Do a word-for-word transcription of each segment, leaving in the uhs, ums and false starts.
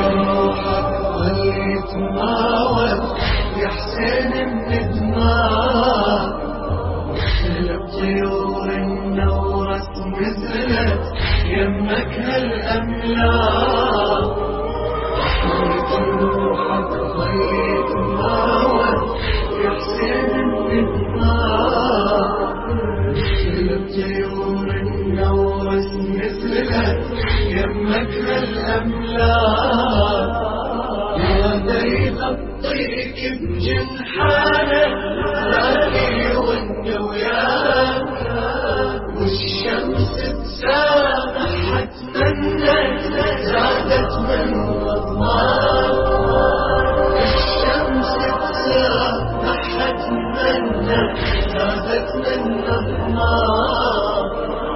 روحك خلي تماول يا حسين من دماء، الطيور النورس نزلت يمك هالأملاك، خليت روحك خلي تماول يا حسين من دماء، الطيور النورس نزلت يمك هالأملاك، هذا يغطيك بجنحانه ثاني وانت وياك، والشمس تسامح تمنت زادت من غضبان، الشمس تسامح تمنت زادت من غضبان.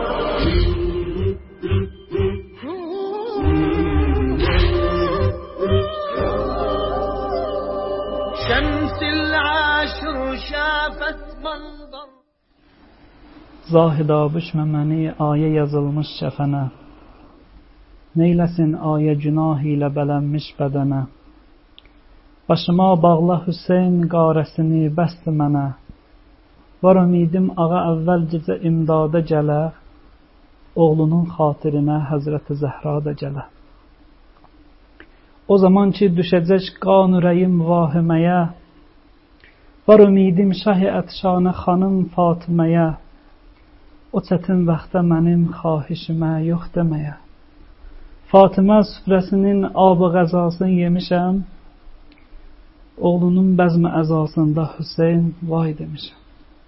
شمس العاشر شافت منظر. Zahida büşməməni ayə yazılmış şəfənə, neyləsin ayə günah ilə bələnmiş bədənə, başıma bağla Hüseyn qarəsini bəsdi mənə, var ümidim ağa əvvəl gecə imdada gələ, oğlunun xatirinə Həzrəti Zəhra da gələ. O zaman ki düşəcək qan ürəyim vahiməyə, var ümidim şah-ı ətşanə xanım Fatiməyə, o çətin vaxtda mənim xahişimə yox deməyə. Fatimə süfrəsinin ab-ı qəzasını yemişəm, oğlunun bəzmi əzasında Hüseyn vay demişəm.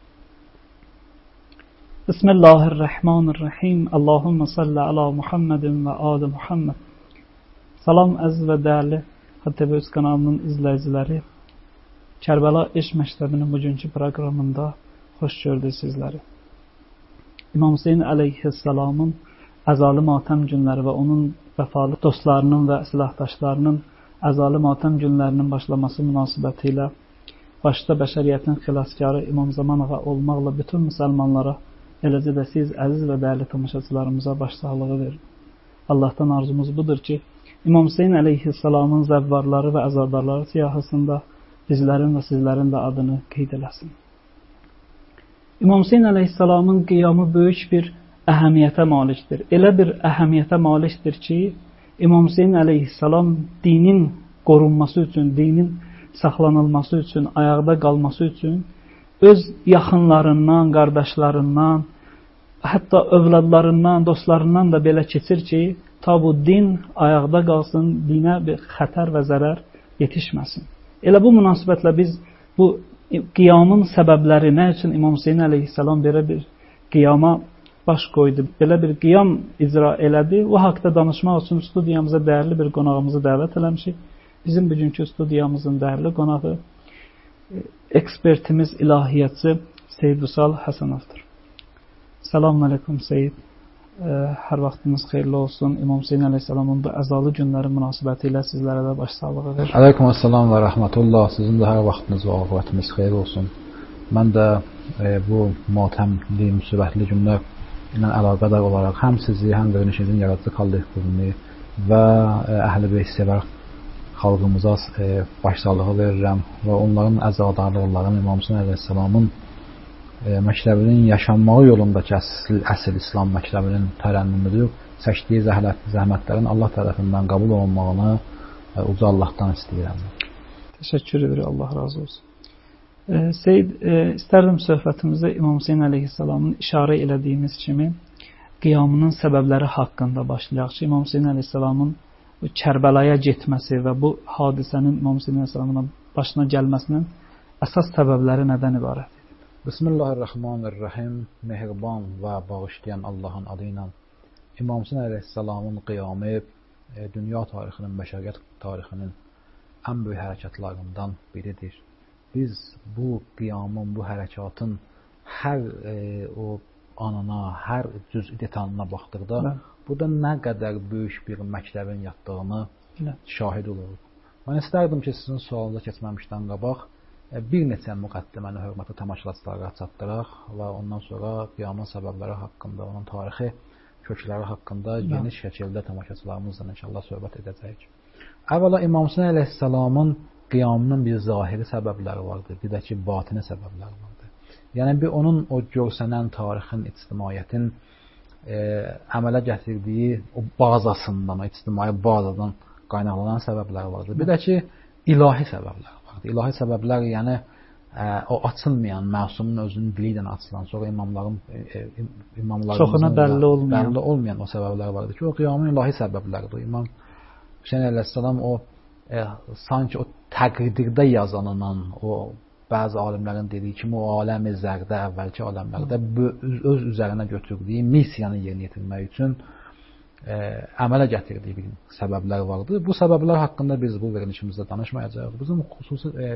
Bismillahirrahmanirrahim. Allahümme salli ala Muhammedin və ali Muhammed. Salam əziz və dəyərli Hədtəbə Öz kanalının izləyiciləri, Kərbəla Eşq Məktəbinin bugünkü proqramında xoş gördük sizləri. İmam Hüseyn əleyhissalamın əzalı matəm günləri və onun vəfalı dostlarının və silahdaşlarının əzalı matəm günlərinin başlaması münasibəti ilə başda bəşəriyyətin xilaskarı İmam Zaman ağa olmaqla bütün müsəlmanlara, eləcə də siz əziz və dəyərli tamaşaçılarımıza başsağlığı verin. Allahdan arzumuz budur ki, İmam Hüseyn əleyhissalamın zəvvarları və əzadarları siyahısında bizlərin və sizlərin də adını qeyd eləsin. İmam Hüseyn əleyhissalamın qiyamı böyük bir əhəmiyyətə malikdir. Elə bir əhəmiyyətə malikdir ki, İmam Hüseyn əleyhissalam dinin qorunması üçün, dinin saxlanılması üçün, ayaqda qalması üçün öz yaxınlarından, qardaşlarından, hətta övladlarından, dostlarından da belə keçir ki, ta bu din ayaqda qalsın, dinə bir xətər və zərər yetişməsin. Elə bu münasibətlə biz bu qiyamın səbəbləri, nə üçün İmam Hüseyn əleyhissalam belə bir qiyama baş qoydu, belə bir qiyam icra elədi, o haqda danışmaq üçün studiyamıza dəyərli bir qonağımızı dəvət eləmişik. Bizim bugünkü studiyamızın dəyərli qonağı ekspertimiz, ilahiyyatçı Seyyid Vüsal Həsənovdur. Selamun aleyküm Seyyid. Hər vaxtınız xeyirli olsun. İmam Hüseyn əleyhissalamın bu əzalı günləri münasibəti ilə sizlərə də başsağlığı verir. Aleyküm əssalam və rəhmətullah. Sizin də hər vaxtınız və ağabətiniz xeyir olsun. Mən də e, bu matəmli, müsibətli günlər ilə əlaqədar olaraq həm sizi, həm də Önüşəzin yaradıcı kollektivini və e, Əhl-i Beyt sevər xalqımıza e, başsağlığı verirəm və onların əzadarlıqların İmam Hüseyn əleyhissalamın E, məktəbinin yaşanmağı yolundakı əsl, əsl İslam məktəbinin tərənnümüdür. Çəkdiyi zəhmət, zəhmətlərin Allah tərəfindən qəbul olunmağını e, uca Allahdan istəyirəm. Təşəkkür edir, Allah razı olsun. E, Seyyid, e, istərdim söhbətimizdə İmam Hüseyn əleyhissalamın işarə elədiyimiz kimi qiyamının səbəbləri haqqında başlayaq ki, İmam Hüseyn əleyhissalamın bu Kərbəlaya getməsi və bu hadisənin İmam Hüseyn əleyhissalamın başına gəlməsinin əsas səbəbləri nədən ibarət? Bismillahirrahmanirrahim. Mehriban və bağışlayan Allahın adı ilə İmam Hüseyn əleyhissalamın qiyamı e, dünya tarixinin, bəşəriyyət tarixinin ən böyük hərəkətlərindən biridir. Biz bu qiyamın, bu hərəkatın hər e, o anına, hər cüz detalına baxdıqda Nə? burada nə qədər böyük bir məktəbin yatdığını Nə? şahid oluruq. Mən istərdim ki, sizin sualınıza keçməmişdən qabaq bir neçə müqəddiməni hörmətli tamaşaçılara çatdıraq və ondan sonra qiyamın səbəbləri haqqında, onun tarixi kökləri haqqında geniş şəkildə tamaşaçılarımızla inşallah söhbət edəcəyik. Əvvəla İmam Hüseyn əleyhissalamın qiyamının bir zahiri səbəbləri vardır, bir də ki, batini səbəbləri vardır. Yəni bir onun o görsənən tarixin, ictimaiyyətin e, əmələ gətirdiyi o bazasından, o ictimai bazadan qaynaqlanan səbəbləri vardır. Bir də ki, ilahi səbəblər vardır. İlahi səbəblər yəni ə, o açılmayan, məsumun özünün dili ilə açılan, sonra imamların e, imamlarımızın çoxuna bəlli olmayan, bəlli olmayan o səbəblər vardır ki, o qiyamın ilahi səbəbləridir. İmam Hüseyn əleyhissalam o e, sanki o təqdirdə yazanından, o bəzi alimlərin dediyi kimi o aləmi zərdə, əvvəlki aləmlərdə öz üzərinə götürdüyü missiyanı yerinə yetirmək üçün ə, əmələ gətirdiyi bir səbəblər vardır. Bu səbəblər haqqında biz bu verilişimizdə danışmayacağıq. Bizim xüsusi ə,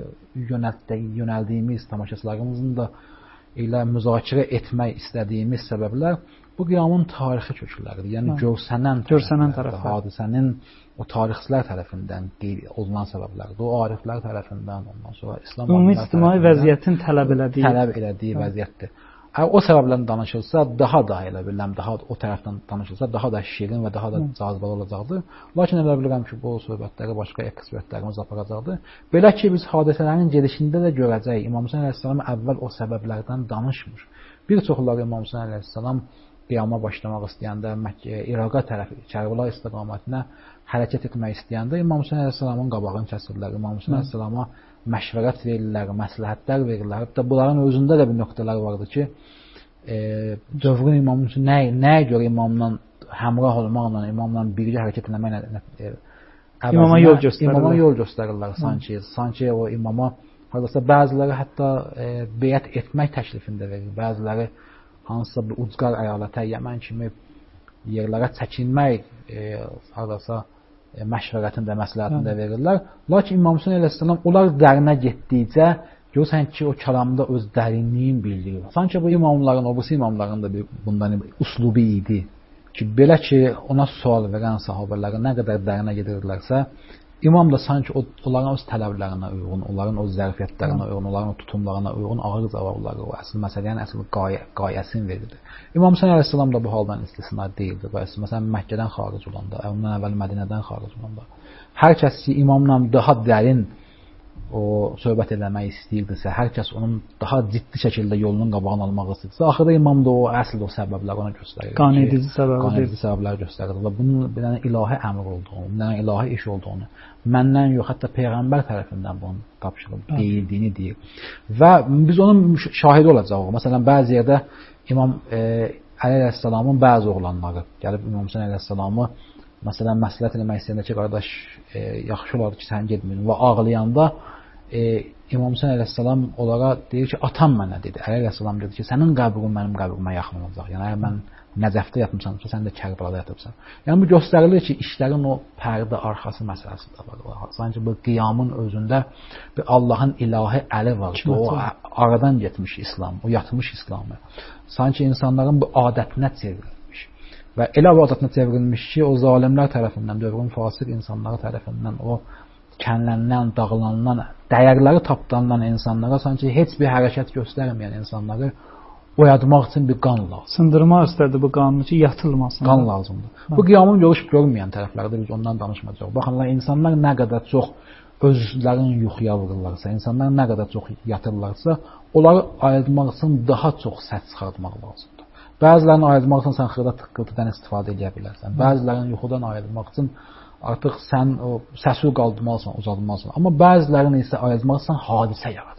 yönəldiyimiz tamaşaçılarımızın da ilə müzakirə etmək istədiyimiz səbəblər bu qiyamın tarixi kökləridir. Yəni görsənən, görsənən tərəflər, hadisənin o tarixçilər tərəfindən qeyd olunan səbəblərdir. O ariflər tərəfindən, ondan sonra İslam ümumi ictimai vəziyyətin tələb elədiyi, tələb elədiyi vəziyyətdir. O səbəblərdən danışılsa, daha da elə bilirəm, daha o tərəfdən danışılsa, daha da şirin və daha da cazibəli olacaqdır. Lakin elə bilirəm ki, bu söhbətləri başqa ekspertlərimiz aparacaqdır. Belə ki, biz hadisələrin gedişində də görəcəyik. İmam Hüseyn əleyhissalam əvvəl o səbəblərdən danışmır. Bir çoxları İmam Hüseyn əleyhissalam qiyama başlamaq istəyəndə, Məkkəyə, İraqa tərəf, Kərbəla istiqamətinə hərəkət etmək istəyəndə İmam Hüseyn əleyhissalamın qabağını kəsirlər. İmam Hüseyn əleyhissalama məşvərət verirlər, məsləhətlər verirlər. Hətta bunların özündə də bir nöqtələr vardı ki, e, dövrün imamı üçün nə, nəyə görə imamla həmrah olmaqla, imamla birgə hərəkət etməklə e, imama yol göstərirlər. İmama yol göstərirlər sanki, sanki o imama haradasa bəziləri hətta e, beyət etmək təklifində verir. Bəziləri hansısa bir ucqar əyalətə, Yəmən kimi yerlərə çəkinmək e, haradasa e, məşvərətində, məsləhətində Hı. verirlər. Lakin İmam Hüseyn əleyhissalam onlar dərinə getdikcə görürsən ki, o kəlamda öz dərinliyin bildirir. Sanki bu imamların, o bu imamların da bir bundan uslubu idi ki, belə ki, ona sual verən sahabələrə nə qədər dərinə gedirlərsə, İmam da sanki o, onların öz tələblərinə uyğun, onların öz zərfiyyətlərinə uyğun, onların o tutumlarına uyğun ağır cavabları, o əsl məsələnin əsl qayə, qayəsini verirdi. İmam Hüseyn əleyhissalam da bu haldan istisna deyildi. Məsələn, Məkkədən xaric olanda, ondan əvvəl Mədinədən xaric olanda, hər kəs ki, imamla daha dərin o söhbət eləmək istəyirdisə, hər kəs onun daha ciddi şəkildə yolunun qabağını almaq istəyirsə, axırda imam da o əsl o səbəblər ona göstərir. Qanedici səbəblər. Qanedici səbəblər göstərir və bunun bir dənə ilahi əmr olduğunu, bir dənə ilahi iş olduğunu, məndən yox, hətta peyğəmbər tərəfindən bunun tapşırılıb deyildiyini deyir. Və biz onun şahidi olacağıq. Məsələn, bəzi yerdə İmam e, Əli əleyhissalamın bəzi oğlanları gəlib İmam Hüseyn əleyhissalamı məsələn məsləhət eləmək istəyəndə ki, qardaş, e, yaxşı olardı ki, sən getməyin və ağlayanda e, İmam Hüseyn əleyhissalam onlara deyir ki, atam mənə dedi. Əli əleyhissalam dedi ki, sənin qəbrin mənim qəbrimə yaxın olacaq. Yəni əgər mən Nəcəfdə yatmışamsa, sən də Kərbəlada yatıbsan. Yəni bu göstərilir ki, işlərin o pərdə arxası məsələsi də var. Sanki bu qiyamın özündə bir Allahın ilahi əli var. O aradan getmiş İslam, o yatmış İslamı. Sanki insanların bu adətinə çevrilmiş. Və elə bir adətinə çevrilmiş ki, o zalimlər tərəfindən, dövrün fasıq insanları tərəfindən, o kənlənilən, dağılanılan, dəyərləri tapdanılan insanlara sanki heç bir hərəkət göstərməyən insanları oyadmaq üçün bir qan lazım. Sındırmaq istədi bu qanunu ki, yatılmasın. Qan lazımdır. Ha. Bu qiyamın görüş görməyən tərəflərdə biz ondan danışmayacağıq. Baxınlar, insanlar nə qədər çox özlərini yuxuya vururlarsa, insanlar nə qədər çox yatırlarsa, onları ayırmaq üçün daha çox səs çıxartmaq lazımdır. Bəzilərini ayırmaq üçün sən xırda tıqqıltıdan istifadə edə bilərsən. Bəzilərini yuxudan ayırmaq üçün artıq sən o səsi qaldırmalısan, uzadmalısan. Amma bəzilərini isə ayırmaq üçün hadisə yaratmalısan.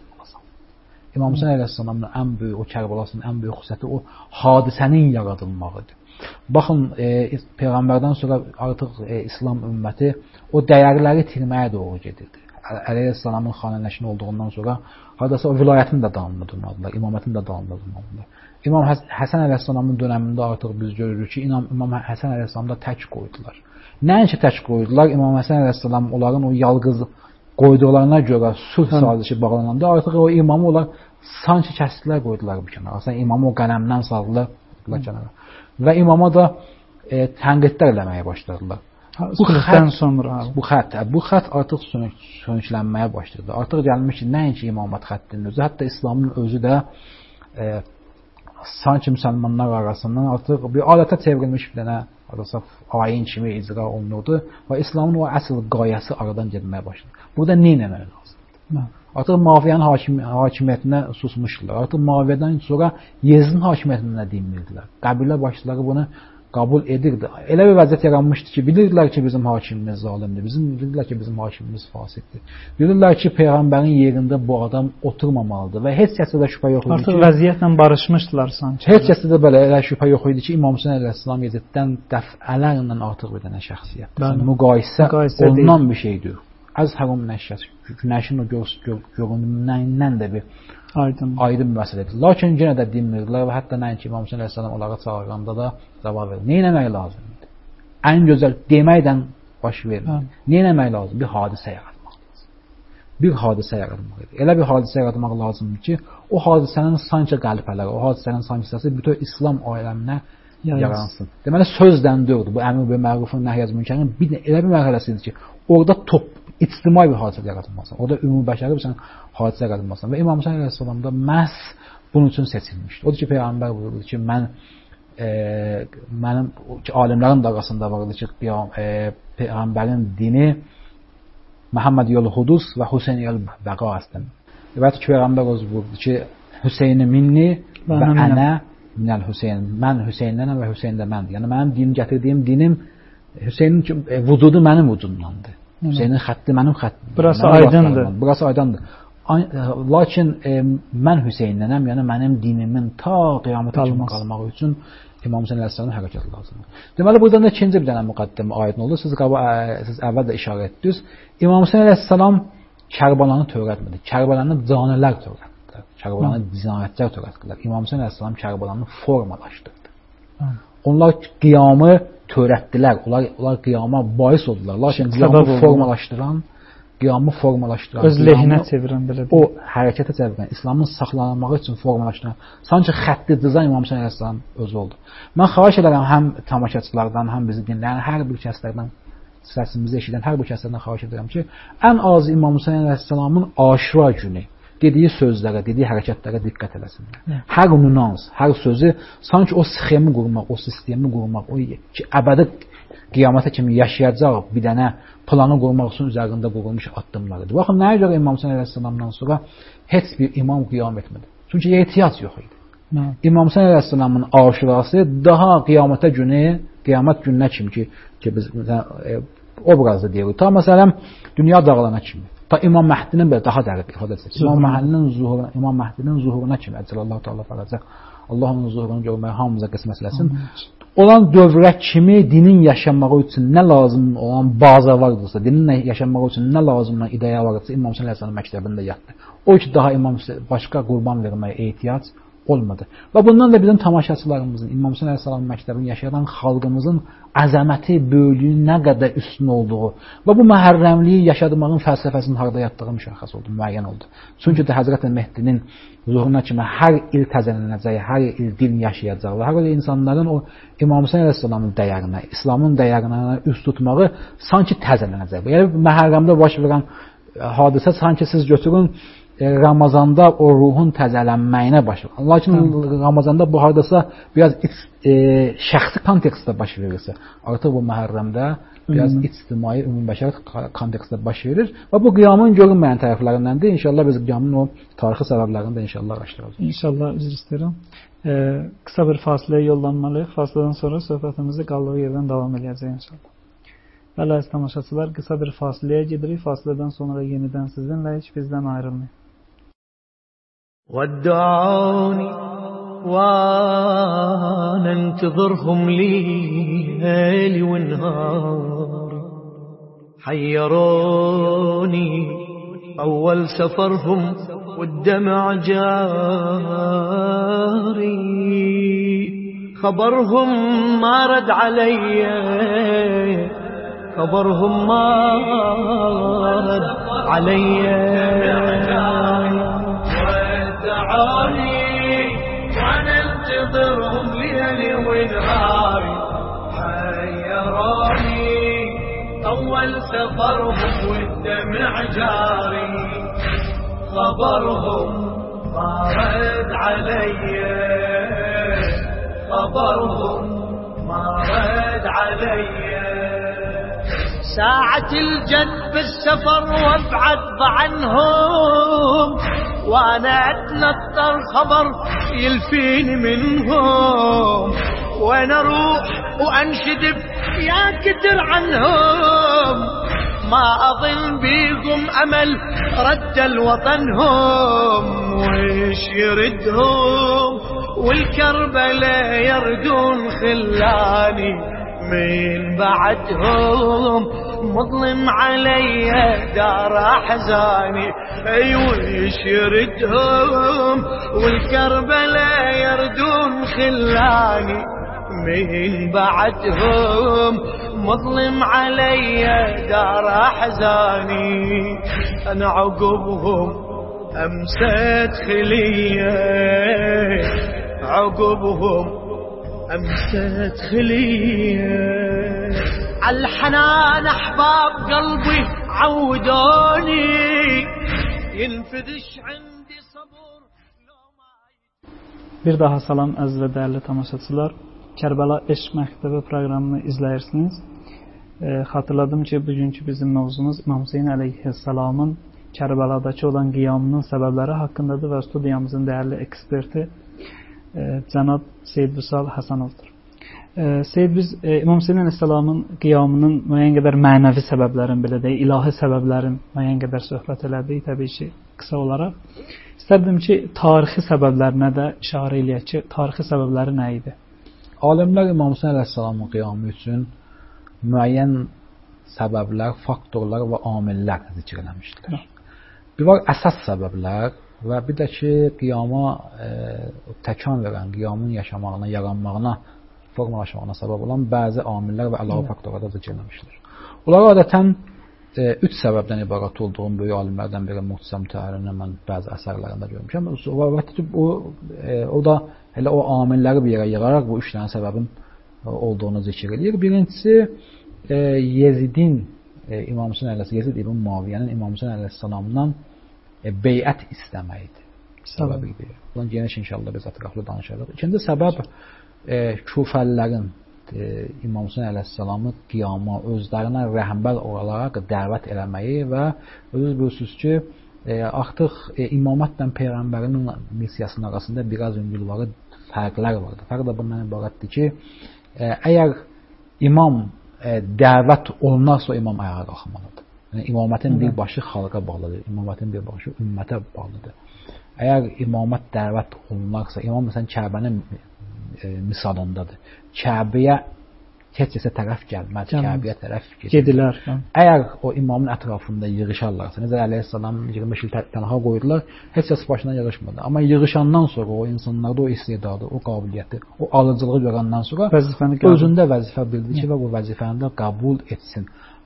İmam Hüseyn əleyhissalamın ən böyük, o Kərbəlasının ən böyük xüsusiyyəti o hadisənin yaradılmağıdır. Baxın, e, Peyğəmbərdən sonra artıq e, İslam ümməti o dəyərləri itirməyə doğru gedirdi. Əleyhissalamın xanəneşin olduğundan sonra haradasa o vilayətin də dalında durmadılar, imamətin də dalında durmadılar. İmam Həsən əleyhissalamın dönəmində artıq biz görürük ki, İmam, İmam Həsən əleyhissalamı da tək qoydular. Nəinki tək qoydular, İmam Həsən əleyhissalam onların o yalqız qoyduqlarına görə sulh sazişi bağlananda artıq o imamı onlar sanki kəsdilər, qoydular bir kənara. Aslında imamı o qələmdən saldılar kənara. Və imama da e, tənqidlər eləməyə başladılar. Ha, bu xətdən sonra bu xətt, bu xətt artıq sönük, sönüklənməyə başladı. Artıq gəlmiş ki, nəinki imamət xəttinin özü, hətta İslamın özü də e, sanki müsəlmanlar arasından artıq bir adətə çevrilmiş bir dənə arası ayin kimi icra olunurdu və İslamın o əsl qayəsi aradan getməyə başladı. Burada nə etmək lazımdır? Artıq Muaviyyənin hakim, hakimiyyətinə susmuşdular. Artıq Muaviyyədən sonra Yezidin hakimiyyətinə dinmirdilər. Qəbilə başçıları bunu qəbul edirdi. Elə bir vəziyyət yaranmışdı ki, bilirdilər ki, bizim hakimimiz zalimdir, bizim bilirdilər ki, bizim hakimimiz fasiqdir. Bilirdilər ki, Peyğəmbərin yerində bu adam oturmamalıdır və heç kəsdə də şübhə yox idi ki, artıq vəziyyətlə barışmışdılar sanki. Heç kəsdə də belə elə şübhə yox idi ki, İmam Hüseyn əleyhissalam Yeziddən dəfələrlə artıq bir dənə şəxsiyyətdir. Müqayisə olunan bir şeydir. Əzhərun nəşəs, günəşin o görünümündən də bir aydın, aydın bir məsələdir. Lakin yenə də dinmirdilər və hətta nəinki İmam Hüseyn əleyhissalam onlara çağıranda da cavab verir. Nə etmək lazımdır? Ən gözəl deməkdən baş verir. Nə etmək lazım? Bir hadisə yaratmaq lazım. Bir hadisə yaratmaq lazım. Elə bir hadisə yaratmaq lazımdır ki, o hadisənin sanki qəlpələri, o hadisənin sanki səsi bütün İslam aləminə yaransın. Deməli sözdən dördür. Bu əmr və mərufun nəhy münkerin bir elə bir mərhələsidir ki, orada top ictimai bir hadisə yaratılmasın. Orada ümumi bəşəri bir hadisə yaratılmasın. Və İmam Hüseyn əleyhissalam da məhz bunun üçün seçilmişdir. Odur ki, Peyğəmbər buyurdu ki, mən e, mənim ki, alimlərin də arasında vardı ki, e, Peyğəmbərin dini Məhəmməd yolu hudus və Hüseyn yolu bəqa əsdən. Və ki, Peyğəmbər özü buyurdu ki, Hüseyni minni və ənə minəl Hüseyn. Mən Hüseyndənəm və Hüseyn də məndir. Yəni, mənim din gətirdiyim dinim Hüseynin e, vücudu mənim vücudumdandır. Hüseynin xətti mənim xəttim. Burası aydındır. Burası aydındır. Lakin e, mən Hüseyndənəm, yəni mənim dinimin ta qiyamətə kimi qalmaq üçün İmam Hüseyn əleyhissalamın hərəkəti lazımdır. Deməli, buradan da ikinci bir dənə müqəddimə aydın oldu. Siz, siz əvvəl də işarə etdiniz. İmam Hüseyn əleyhissalam Kərbəlanı törətmədi. Kərbəlanı canilər törətdilər. Kərbəlanı cinayətlər törətdilər. İmam Hüseyn əleyhissalam Kərbəlanı formalaşdırdı. Hı. Onlar qiyamı törətdilər. Onlar, onlar qiyama bais oldular. Lakin qiyamı formalaşdıran, qiyamı formalaşdıran, öz lehinə çevirən belə o hərəkətə çevirən, İslamın saxlanılması üçün formalaşdıran, sanki xətti cızan İmam Hüseyn əleyhissalam özü oldu. Mən xahiş edirəm həm tamaşaçılardan, həm bizi dinləyən hər bir kəslərdən, səsimizi eşidən hər bir kəslərdən xahiş edirəm ki, ən az İmam Hüseyn əleyhissalamın Aşura günü dediyi sözlərə, dediyi hərəkətlərə diqqət eləsinlər. Hı. Hər nüans, hər sözü sanki o sxemi qurmaq, o sistemi qurmaq, o ki, əbədi qiyamətə kimi yaşayacaq bir dənə planı qurmaq üçün üzərində qurulmuş addımlarıdır. Baxın, nəyə görə İmam Hüseyn əleyhissalamdan sonra heç bir imam qiyam etmədi? Çünki ehtiyac yox idi. Hı. İmam Hüseyn əleyhissalamın aşurası daha qiyamətə günü, qiyamət gününə kimi ki, ki biz e, obrazda deyirik. Ta məsələn, dünya dağılana kimi. Ta İmam Məhdinin belə daha dəqiq ifadə edəcək. İmam Məhdinin zuhuruna, İmam Məhdinin zuhuruna kimi əcəlallahu təala fərəcək. Allah onun zuhurunu görməyə hamımıza qismət eləsin. Olan dövrə kimi dinin yaşanmağı üçün nə lazım olan baza vardırsa, dinin yaşanmağı üçün nə lazım olan ideya vardırsa, İmam Hüseyn əleyhissalam məktəbində yatdı. O ki, daha İmam başqa qurban verməyə ehtiyac olmadı. Və bundan da bizim tamaşaçılarımızın, İmam Hüseyn əleyhissalam məktəbini yaşayan xalqımızın əzəməti, böyüklüyü nə qədər üstün olduğu və bu məhərrəmliyi yaşadığımın fəlsəfəsinin harda yatdığı müşəxəs oldu, müəyyən oldu. Çünki də Həzrət Mehdinin zuhuruna kimi hər il təzələnəcək, hər il din yaşayacaq və hər il insanların o İmam Hüseyn əleyhissalamın dəyərinə, İslamın dəyərinə üst tutmağı sanki təzələnəcək. Yəni məhərrəmdə baş verən hadisə sanki siz götürün Ramazanda o ruhun təzələnməyinə başlayır. Lakin Hı. Ramazanda bu hardasa biraz iç, e, şəxsi kontekstdə baş verirsə, artıq bu məhərrəmdə biraz Hı. ictimai, ümumbəşəri kontekstdə baş verir və bu qiyamın görünməyən tərəflərindəndir. İnşallah biz qiyamın o tarixi səbəblərini də inşallah araşdıracağıq. İnşallah, üzr istəyirəm. E, qısa bir fasiləyə yollanmalıyıq. Fasilədən sonra söhbətimizi qaldığı yerdən davam edəcəyik inşallah. Bəli, əziz tamaşaçılar, qısa bir fasiləyə gedirik. Fasilədən sonra yenidən sizinlə heç bizdən ayrılmayın. ودعوني وانا انتظرهم ليالي ونهار حيروني اول سفرهم والدمع جاري خبرهم ما رد علي خبرهم ما رد علي ودعوني وانا انتظرهم ليلي ونهاري حيروني اول سفرهم والدمع جاري خبرهم ما رد علي خبرهم ما رد علي. ساعة الجد بالسفر وابعد عنهم وانا اتنطر خبر يلفيني منهم، وانا اروح وانشدب يا كتر عنهم، ما اظن بيكم امل رد الوطنهم، ويش يردهم والكربلاء يردون خلاني من بعدهم، مظلم علي دار احزاني اي ويش يردهم والكربلاء يردون خلاني من بعدهم، مظلم علي دار احزاني. انا عقبهم امسيت خليه، عقبهم امسيت خليه، عالحنان احباب قلبي عودوني، ينفذش عندي صبر لو ما. Bir daha salam əziz və dəyərli tamaşaçılar. Kərbəla Eşq Məktəbi proqramını izləyirsiniz. E, xatırladım ki, bugünkü bizim mövzumuz İmam Hüseyn əleyhissalamın Kərbələdəki olan qiyamının səbəbləri haqqındadır və studiyamızın dəyərli eksperti e, cənab Seyyid Vüsal Həsənovdur. E, Seyyid, biz e, İmam Hüseyn əleyhissalamın qiyamının müəyyən qədər mənəvi səbəblərin, belə deyək, ilahi səbəblərin müəyyən qədər söhbət elədik, təbii ki, qısa olaraq. İstərdim ki, tarixi səbəblərinə də işarə eləyək ki, tarixi səbəbləri nə idi? Alimlər İmam Hüseyn əleyhissalamın qiyamı üçün müəyyən səbəblər, faktorlar və amillər zikr eləmişdilər. Bir var əsas səbəblər və bir də ki, qiyama e, təkan verən, qiyamın yaşamağına, yaranmağına, formalaşmağına səbəb olan bəzi amillər və əlavə faktorlar da zikr eləmişdilər. Onlar adətən e, üç səbəbdən ibarət olduğum böyük alimlərdən biri Muhtasar Mütəhhərinin mən bəzi əsərlərində görmüşəm. O, e, o da elə o amilləri bir yerə yığaraq bu üç dənə səbəbin olduğunu zikr edir. Birincisi e, Yezidin e, İmam Hüseyn əleyhissalam, Yezid ibn Muaviyyənin İmam Hüseyn əleyhissalamdan e, beyət istəməyidir. Səbəbi idi. Bunun geniş inşallah biz ətraflı danışacağıq. İkinci səbəb e, Kufəlilərin e, İmam Hüseyn əleyhissalamı qiyama özlərinə rəhbər olaraq dəvət eləməyi və özünüz bilirsiniz ki, e, artıq e, imamətlə peyğəmbərinin missiyasının arasında biraz üngülvari fərqlər vardı. Fərq də bundan ibarətdir ki, e, əgər imam e, dəvət olunarsa o imam ayağa qalxmalıdır. Yəni imamətin bir başı xalqa bağlıdır, imamətin bir başı ümmətə bağlıdır. Əgər imamət dəvət olunarsa, imam məsələn Kəbənin e, misalındadır. Kəbəyə heç kəsə tərəf gəlməz, Kəbəyə tərəf gedilər. Əgər o imamın ətrafında yığışarlarsa, necə əleyhissalam iyirmi beş il tənha qoydular, heç kəs başına yığışmadı. Amma yığışandan sonra o insanlarda o istedadı, o qabiliyyəti, o alıcılığı görəndən sonra özündə vəzifə bildi ki, və bu vəzifəni də qəbul etsin.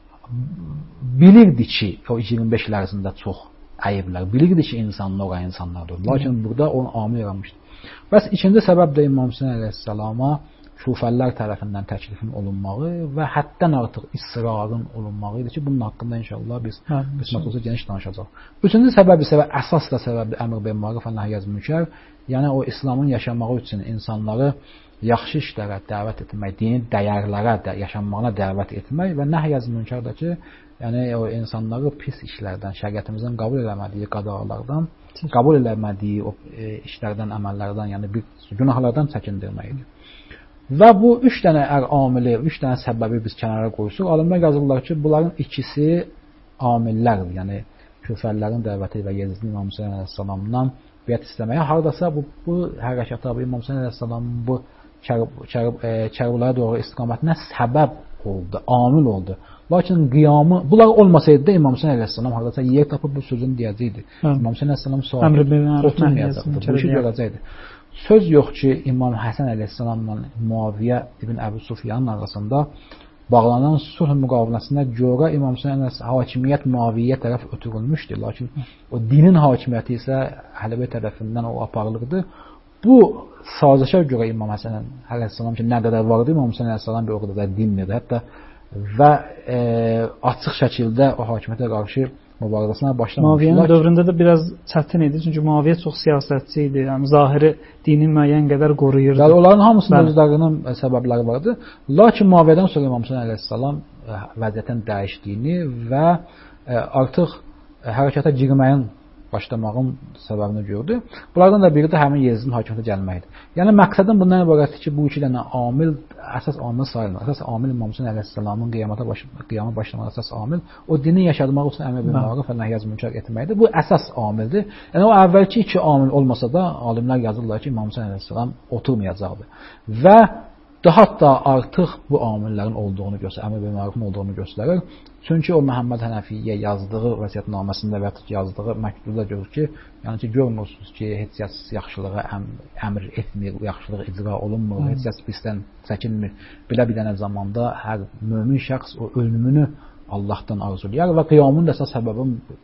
Bilirdi ki, o iyirmi beş il ərzində çox əyiblər, bilirdi ki, insanlar o insanlardır. Lakin burada onun amil yaranmışdı. Bəs ikinci səbəb də İmam Hüseyn əleyhissalama Kufəllər tərəfindən təklifin olunmağı və həddən artıq israrın olunmağı idi ki, bunun haqqında inşallah biz qismət olsa geniş danışacaq. Üçüncü səbəb isə və əsas da səbəbdir Əmr bil Məruf və Nəhy anil Münker, yəni o İslamın yaşamağı üçün insanları yaxşı işlərə dəvət etmək, dini dəyərlərə də yaşanmağına dəvət etmək və Nəhy anil Münkerdəki, yəni o insanları pis işlərdən, şəriətimizin qəbul eləmədiyi qadağalardan, qəbul eləmədiyi o e, işlərdən, əməllərdən, yəni bir günahlardan çəkindirməkdir. Və bu üç dənə ər amili, üç dənə səbəbi biz kənara qoyusuq. Alimlər yazırlar ki, bunların ikisi amillərdir. Yəni Küfəlilərin dəvəti və Yezidin İmam Hüseyn əleyhissalamdan beyət istəməyə. Hardasa bu, bu hərəkətə İmam Hüseyn əleyhissalamın bu Kərbəlaya doğru istiqamətinə səbəb oldu, amil oldu. Lakin qiyamı, bunlar olmasaydı da İmam Hüseyn əleyhissalam hardasa yer tapıb bu sözünü deyəcəkdi. İmam Hüseyn əleyhissalam sabit oturmayacaqdı, bu işi görəcəkdi. Söz yox ki, İmam Həsən əleyhissalamla Muaviyyə ibn Əbu Sufyanın arasında bağlanan sulh müqaviləsinə görə İmam Hüseyn hakimiyyət Muaviyyə tərəf ötürülmüşdür. Lakin o dinin hakimiyyəti isə Əhli Beyt tərəfindən o aparılırdı. Bu sazişə görə İmam Həsən əleyhissalam ki, nə qədər vardı, İmam Hüseyn əleyhissalam bir o qədər dinmirdi. Hətta və e, açıq şəkildə o hakimiyyətə qarşı mübarizəsinə başlamamışlar. Muaviyyənin dövründə də biraz çətin idi, çünki Muaviyyə çox siyasətçi idi, yəni zahiri dini müəyyən qədər qoruyurdu. Yəni onların hamısının özlərinin səbəbləri vardı. Lakin Muaviyyədən sonra İmam Hüseyn əleyhissalam vəziyyətin dəyişdiyini və artıq hərəkətə girməyin başlamağın səbəbini gördü. Bunlardan da biri də həmin Yezidin hakimiyyətə gəlməyidir. Yəni məqsədin bundan ibarətdir ki, bu iki dənə amil əsas amil sayılmır. Əsas amil İmam Hüseyn əleyhissalamın qiyamata baş qiyama başlamaq əsas amil o dini yaşatmaq üçün əmr bil məruf və nəhy münkər etməkdir. Bu əsas amildir. Yəni o əvvəlki iki amil olmasa da alimlər yazırlar ki, İmam Hüseyn əleyhissalam oturmayacaqdı. Və daha da artıq bu amillərin olduğunu göstərir, əmr bil mərufun olduğunu göstərir. Çünki o Məhəmməd Hənəfiyyə yazdığı vəsiyyətnaməsində və ya yazdığı məktubda görür ki, yəni ki, görmürsünüz ki, heç kəs yaxşılığa əm, əmr etmir, yaxşılıq icra olunmur, heç kəs pisdən çəkinmir. Belə bir dənə zamanda hər mömin şəxs o ölümünü Allahdan arzulayar və qiyamın da əsas səbəbi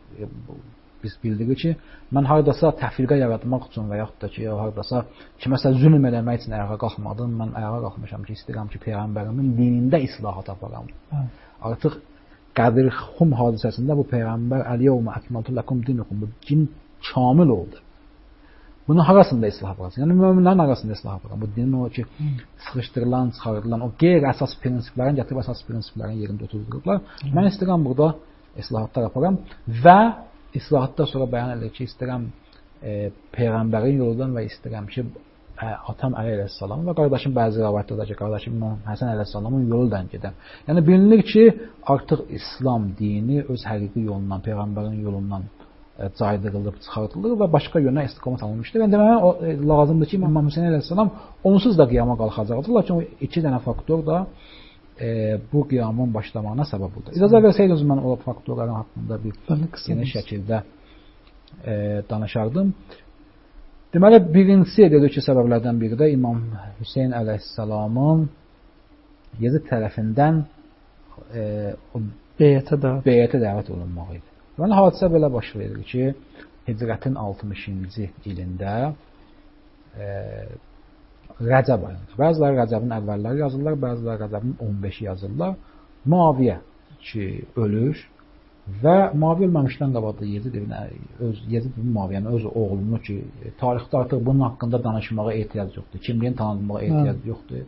biz bildirik ki, mən hardasa təfriqə yaratmaq üçün və yaxud da ki, hardasa kiməsə zülm eləmək üçün ayağa qalxmadım, mən ayağa qalxmışam ki, istəyirəm ki, Peyğəmbərimin dinində islahat aparam. Artıq Qədir Xum hadisəsində bu Peyğəmbər Əl-Yevmə əkmaltu ləkum dinukum bu din kamil oldu. Bunun arasında islah aparacaq. Yəni möminlərin arasında islah aparacaq. Bu dinin o ki, sıxışdırılan, çıxardılan o qeyri-əsas prinsiplərin gətirib əsas prinsiplərin yerində oturdurublar. Mən istəyirəm burada islahatlar aparam və islahatdan sonra bəyan edir ki, istəyirəm e, Peyğəmbərin yolundan və istəyirəm ki, ə, atam Əli əleyhissalam və qardaşım bəzi rivayətlərdə ki, qardaşım Həsən əleyhissalamın yolundan gedən. Yəni bilinir ki, artıq İslam dini öz həqiqi yolundan, Peyğəmbərin yolundan ə, caydırılıb, çıxartılır və başqa yönə istiqamət alınmışdır. Yəni deməli o e, lazımdır ki, İmam Hüseyn əleyhissalam onsuz da qiyama qalxacaqdır. Lakin o iki dənə faktor da E, bu qiyamın başlamağına səbəb oldu. İcazə versəydiniz mən o faktorların haqqında bir geniş şəkildə e, danışardım. Deməli, birincisi dedik ki, səbəblərdən biri də İmam Hüseyn əleyhissalamın Yezid tərəfindən e, beyətə dəvət. beyətə dəvət olunmağı idi. Yəni, hadisə belə baş verir ki, Hicrətin altmışıncı ilində e, Rəcəb ayında. Bəziləri Rəcəbin əvvəlləri yazırlar, bəziləri Rəcəbin on beşi yazırlar. Muaviyyə ki, ölür və Muaviyyə ölməmişdən qabaqda Yezid ibn öz Yezid ibn Muaviyyənin öz oğlunu ki, tarixdə artıq bunun haqqında danışmağa ehtiyac yoxdur. Kimliyin tanınmağa ehtiyac Hə. yoxdur.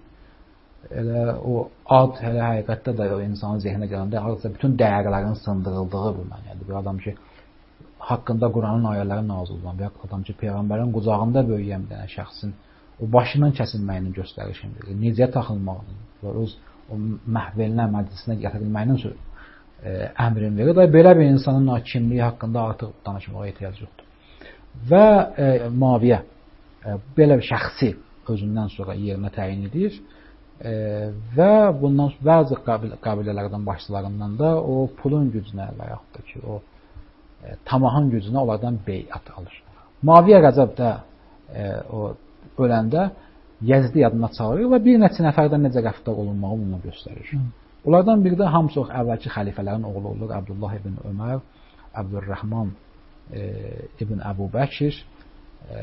Elə o ad hələ həqiqətdə də o insanın zehninə gələndə hardasa bütün dəyərlərin sındırıldığı bir mənədir. Bir adam ki, haqqında Quranın ayələri nazil olan, bir adam ki, Peyğəmbərin qucağında böyüyən bir dənə şəxsin o başının kəsilməyinin göstərişindir. Necə taxılmağının və öz o məhvelinə, məclisinə gətirilməyinin e, əmrin verir. Da belə bir insanın kimliyi haqqında artıq danışmağa ehtiyac yoxdur. Və e, Muaviyyə e, belə bir şəxsi özündən sonra yerinə təyin edir e, və bundan bəzi qabilələrdən başçılarından da o pulun gücünə və yaxud da ki, o e, tamahın gücünə onlardan beyət alır. Muaviyyə Rəcəbdə e, o öləndə Yezidi yadına çağırır və bir neçə nəfərdən necə rəftar olunmağı onu göstərir. Hı. Onlardan biri də hamısı əvvəlki xəlifələrin oğlu olur. Abdullah ibn Ömər, Abdurrahman e, ibn Əbu Bəkir e,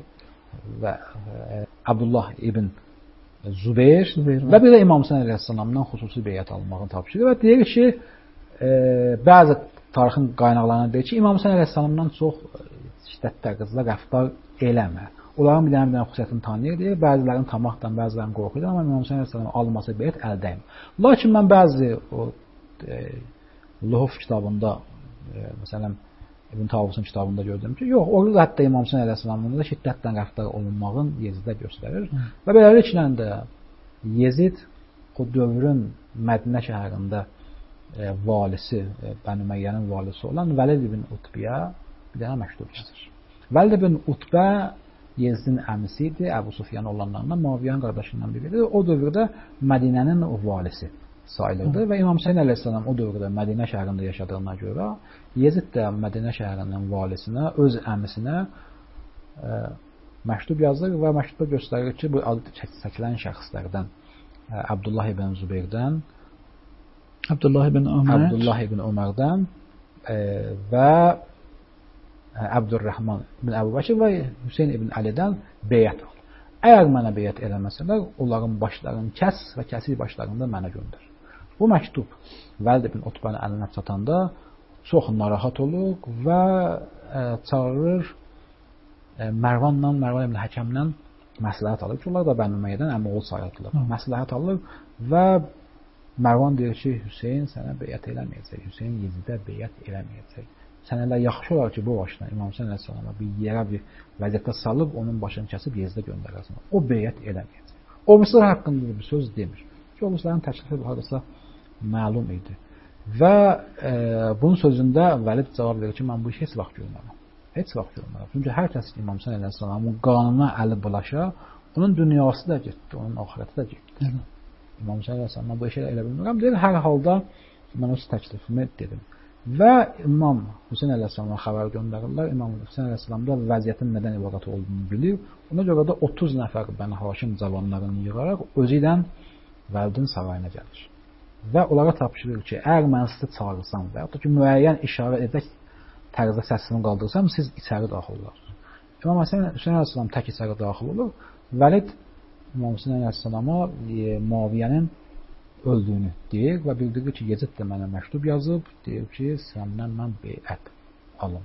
və e, Abdullah ibn Zübeyir, Zübeyir və bir də İmam Hüseyn əleyhissalamdan xüsusi beyət alınmağını tapşırır və deyir ki, e, bəzi tarixin qaynaqlarına deyir ki, İmam Hüseyn əleyhissalamdan çox şiddətli qızla rəftar eləmə. Onların bir dənə bir dənə xüsusiyyətini tanıyır deyir. Bəzilərinin tamahdan, bəzilərinin qorxudan, amma İmam Hüseyn əleyhissalamın alması beyət əldəyim. Lakin mən bəzi o e, Luhuf kitabında, e, məsələn, İbn Tavusun kitabında gördüm ki, yox, orada hətta İmam Hüseyn əleyhissalamın da şiddətlə rəftar olunmağın Yezidə göstərir. Hı. Və beləliklə də Yezid o dövrün Mədinə şəhərində e, valisi, e, Bəni Üməyyənin valisi olan Vəlid ibn Utbəyə bir dənə məktub yazır. Vəlid ibn Utbə Yezdin əmisi idi, Əbu Sufyan olanlarından, Muaviyyənin qardaşından biridir. O dövrdə Mədinənin o valisi sayılırdı və İmam Hüseyn əleyhissalam o dövrdə Mədinə şəhərində yaşadığına görə Yezid də Mədinə şəhərinin valisinə, öz əmisinə e, məktub yazır və məktubda göstərir ki, bu adı çəkilən şəxslərdən e, Abdullah ibn Zübeyrdən, Abdullah ibn Ömər, Abdullah ibn Ömərdən e, və Abdurrahman ibn Əbu Bəkir və Hüseyn ibn Əlidən beyət al. Əgər mənə beyət eləməsələr, onların başlarını kəs və kəsir başlarını da mənə göndər. Bu məktub Vəld ibn Utbənin əlinə çatanda çox narahat olur və ə, çağırır ə, Mərvanla, Mərvan ibn Həkəmlə məsləhət alır ki, onlar da Bənu Üməyyədən əmi-oğul sayılırlar. Məsləhət alır və Mərvan deyir ki, Hüseyn sənə beyət eləməyəcək, Hüseyn Yezidə beyət eləməyəcək. Sən elə yaxşı olar ki, bu başına İmam Hüseyn əleyhissalama bir yerə bir vəziyyətə salıb, onun başını kəsib Yezidə göndərəsən. O beyət eləməyəcək. O Mısır haqqında bir söz demir. Ki, o Mısırların təklifi hardasa məlum idi. Və e, bunun sözündə Vəlid cavab verir ki, mən bu işi heç vaxt görmərəm. Heç vaxt görmərəm. Çünki hər kəs İmam Hüseyn əleyhissalamın qanuna əli bulaşa, onun dünyası da getdi, onun axirəti də getdi. Hı. İmam Hüseyn əleyhissalam bu işi elə bilmirəm. Deyir, hər halda mən öz təklifimi dedim. Və İmam Hüseyn əleyhissalama xəbər göndərirlər. İmam Hüseyn əleyhissalam da vəziyyətin nədən ibarət olduğunu bilir. Ona görə də otuz nəfər Bəni Haşim cavanlarını yığaraq özü ilə Vəlidin sarayına gəlir. Və onlara tapşırır ki, əgər mən sizi çağırsam və yaxud da ki, müəyyən işarə edək tərzdə səsini qaldırsam, siz içəri daxil olarsınız. İmam Hüseyn əleyhissalam tək içəri daxil olur. Vəlid İmam Hüseyn əleyhissalama e, Muaviyənin öldüyünü deyir və bildirir ki, Yezid də mənə məktub yazıb, deyir ki, səndən mən beyət alım.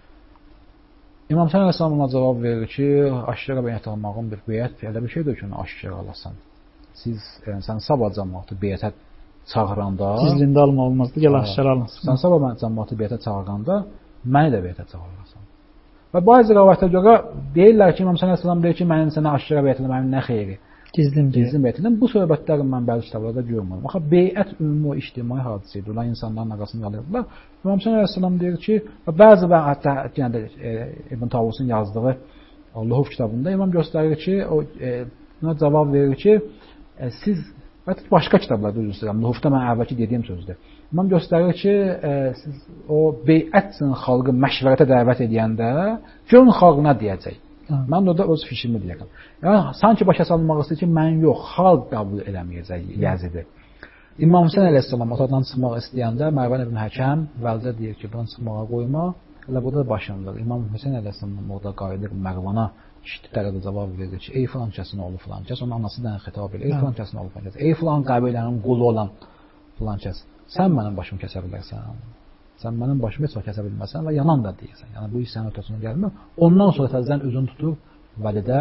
İmam Hüseyn əleyhissalam ona cavab verir ki, aşkara beyət almağın bir beyət elə bir şeydir ki, onu aşkara alasan. Siz, yəni, sən sabah cəmaatı beyətə çağıranda... Gizlində alma olmazdı, gəl aşkara alınsın. Sən sabah mən cəmaatı beyətə çağıranda, məni də beyətə çağırırsan. Və bazı rəvayətə görə deyirlər ki, İmam Hüseyn əleyhissalam deyir ki, mənim sənə aşkara beyət eləməmin nə xeyri? Gizlim Gizlim beyət edən bu söhbətləri mən bəzi kitablarda görmürəm. Axı beyət ümumi o ictimai hadisə idi. Onlar insanların arasında alırdılar. İmam Hüseyn əleyhissalam deyir ki, bəzi və hətta yəni e, İbn Tavusun yazdığı Luhuf kitabında imam göstərir ki, o e, buna cavab verir ki, e, siz hətta başqa kitablarda üzr istəyirəm. Luhufda mən əvvəlki dediyim sözdür. İmam göstərir ki, e, siz o beyət üçün xalqı məşvərətə dəvət edəndə görün xalq nə deyəcək. Mən də öz fikrimi deyirəm. Yəni sanki başa salmaq istəyir ki, mən yox, xalq qəbul eləməyəcək Yəzidi. İmam Hüseyn əleyhissalam otaqdan çıxmaq istəyəndə Mərvan ibn Həkəm Vəlidə deyir ki, bunu çıxmağa qoyma. Elə burada başlanır. İmam Hüseyn əleyhissalam orada qayıdır Mərvana işitdi tərədə cavab verir ki, ey filan kəsin oğlu filan kəs, onun anası da xitab edir. Ey filan kəsin oğlu filan kəs, ey filan qəbilənin qulu olan filan kəs. Sən mənim başımı kəsə bilərsən. Sən mənim başımı heç vaxt kəsə bilməsən və yalan da deyirsən. Yəni bu iş sənin ötəsindən gəlmir. Ondan sonra təzədən özünü tutur Vəlidə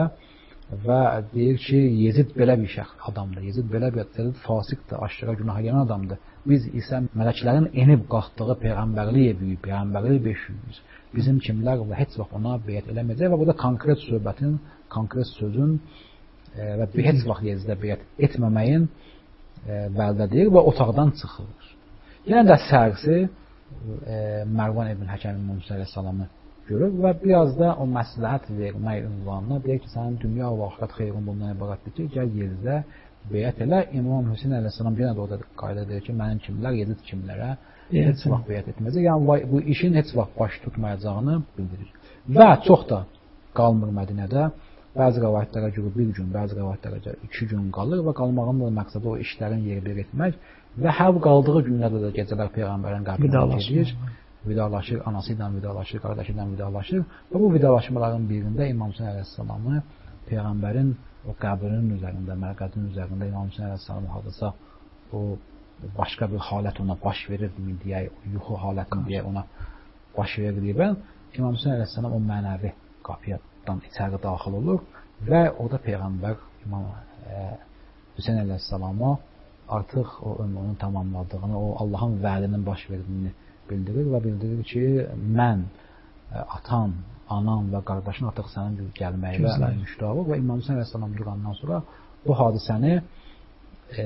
və deyir ki, Yezid belə bir şəxs adamdır. Yezid belə bir Yezid fasiqdir, aşkara günah edən adamdır. Biz isə mələklərin enib qalxdığı peyğəmbərliyə böyük, peyğəmbərlik beş yüz. Bizim kimlər və heç vaxt ona beyət eləməyəcək və burada konkret söhbətin, konkret sözün e, və heç vaxt Yezidə beyət etməməyin e, vəldədir və otaqdan çıxır. Yenə də sərsi e, Mərvan ibn Həkəm Musa əleyhissalamı görür və biraz da o məsləhət vermək ünvanına deyir ki, sənin dünya və axirət xeyrin bundan ibarətdir ki, gəl Yezidə beyət elə. İmam Hüseyn əleyhissalam yenə də orada qayda deyir ki, mənim kimlər, Yezid kimlərə heç vaxt beyət etməyəcək. Yəni bu işin heç vaxt baş tutmayacağını bildirir. Və çox da qalmır Mədinədə. Bəzi rəvayətlərə görə bir gün, bəzi rəvayətlərə görə iki gün qalır və qalmağının da məqsədi o işlərin yeri bir etmək və hər qaldığı günlərdə də gecələr Peyğəmbərin qəbrinə gedir, vidalaşır, anası ilə vidalaşır, qardaşı ilə vidalaşır və bu vidalaşmaların birində İmam Hüseyn əleyhissalamı Peyğəmbərin o qəbrinin üzərində, mərqədin üzərində İmam Hüseyn əleyhissalamı hardasa o başqa bir halət ona baş verirmi deyək, yuxu halətini deyək ona baş verir və İmam Hüseyn əleyhissalam o mənəvi qapıdan içəri daxil olur və orada Peyğəmbər İmam e, Hüseyn əleyhissalama artıq o ömrünü tamamladığını, o Allahın vədinin baş verdiyini bildirir və bildirir ki, mən, e, atan, anam və qardaşın artıq sənin gəlməyi və müştahı və İmam Hüseyn əleyhissalam durandan sonra bu hadisəni e,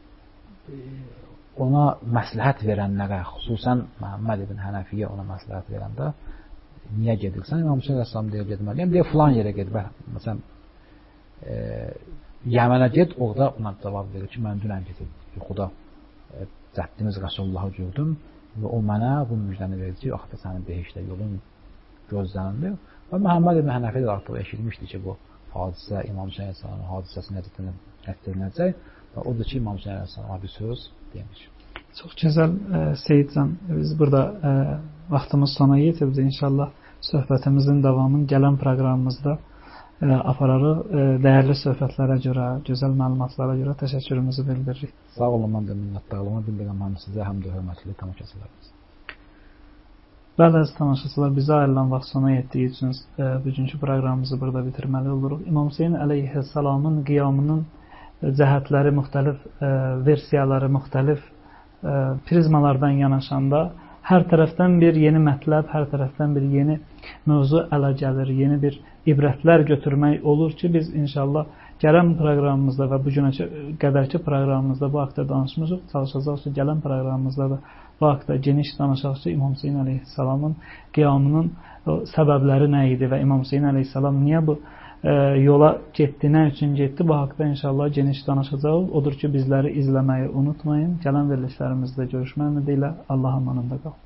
ona məsləhət verənlərə, xüsusən Məhəmməd ibn Hənəfiyyə ona məsləhət verəndə niyə gedirsən? İmam Hüseyn əleyhissalam deyir, getməliyəm. Deyir, filan yerə ged. Məsələn, e, Yəmənə ged, orada ona cavab verir ki, mən dünən gedib yuxuda e, cəddimiz Rəsullahı gördüm və o mənə bu müjdəni verir ki, axı sənin behişdə yolun gözlənildir. Və Məhəmməd ibn Hənəfiyyə də artıq eşitmişdi ki, bu hadisə İmam Hüseyn əleyhissalamın hadisəsi nəticələnəcək və odur ki, İmam Hüseyn əleyhissalama bir söz demiş. Çox gözəl e, Seyidcan, biz burada e, vaxtımız sona yetirdi. İnşallah söhbətimizin davamını gələn proqramımızda apararıq. Dəyərli söhbətlərə görə, gözəl məlumatlara görə təşəkkürümüzü bildiririk. Sağ olun, mən də minnətdarlığımı bildirirəm həm sizə, həm də hörmətli tamaşaçılarımız. Bəli, əziz tamaşaçılar, bizə ayrılan vaxt sona yetdiyi üçün bugünkü proqramımızı burada bitirməli oluruq. İmam Hüseyn əleyhissalamın qiyamının cəhətləri, müxtəlif versiyaları, müxtəlif prizmalardan yanaşanda hər tərəfdən bir yeni mətləb, hər tərəfdən bir yeni mövzu ələ gəlir, yeni bir ibrətlər götürmək olur ki, biz inşallah gələn proqramımızda və bu günə qədərki proqramımızda bu haqda danışmışıq. Çalışacağıq ki, gələn proqramımızda da bu haqda geniş danışaq ki, İmam Hüseyn əleyhissalamın qiyamının səbəbləri nə idi və İmam Hüseyn əleyhissalam niyə bu yola getdi, nə üçün getdi, bu haqda inşallah geniş danışacağıq. Odur ki, bizləri izləməyi unutmayın. Gələn verilişlərimizdə görüşmək ümidi ilə Allah amanında qalın.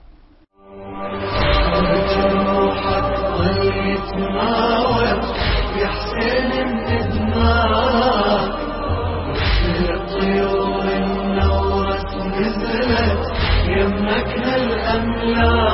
يمك هالأملاك